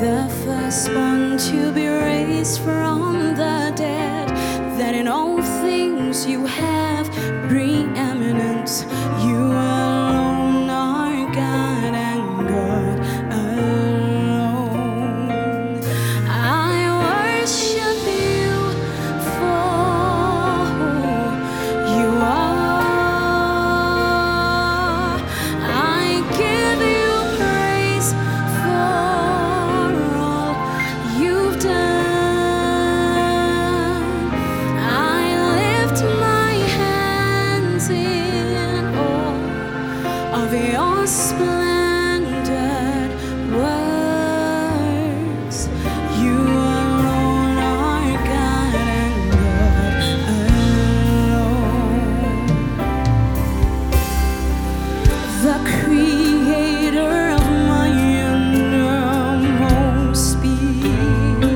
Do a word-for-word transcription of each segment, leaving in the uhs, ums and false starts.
the firstborn to be raised from the dead, that in all things you have preeminence. You alone are God and God alone. I worship you for who you are. I give you praise for all you've done. I lift my hands in awe of your splendid works. You alone are God and God alone. The creator of my innermost being.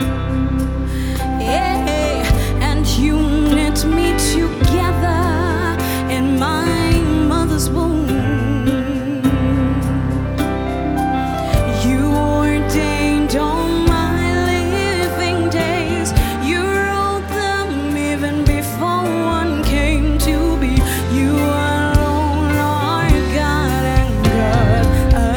Yeah, and you knit me together in my mother's womb. You ordained all my living days. You wrote them even before one came to be. You alone are God and God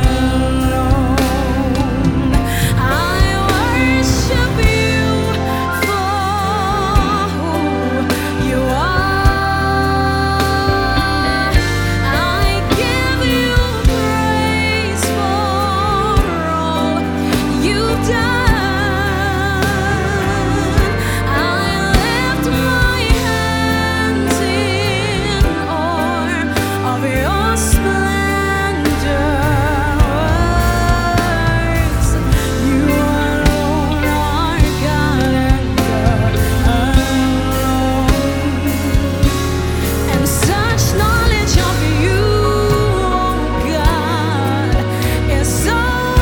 alone. I worship you for who you are. I give you praise for all you've done. I lift my hands in awe of your splendor works. You alone are God and God alone. And such knowledge of you, oh God, is so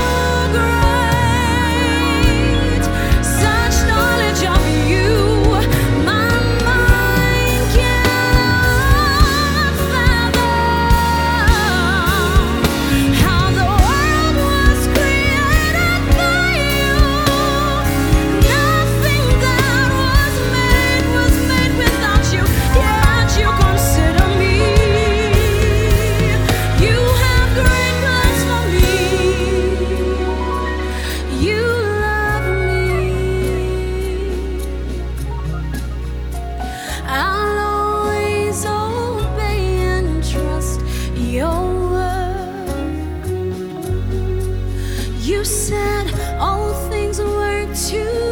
great. Such knowledge of you, my mind cannot fathom. How the world was created by you. Nothing that was made was made without you. Yet you consider me. You have great plans for me. You love me. I'll always obey and trust your word. You said all things work together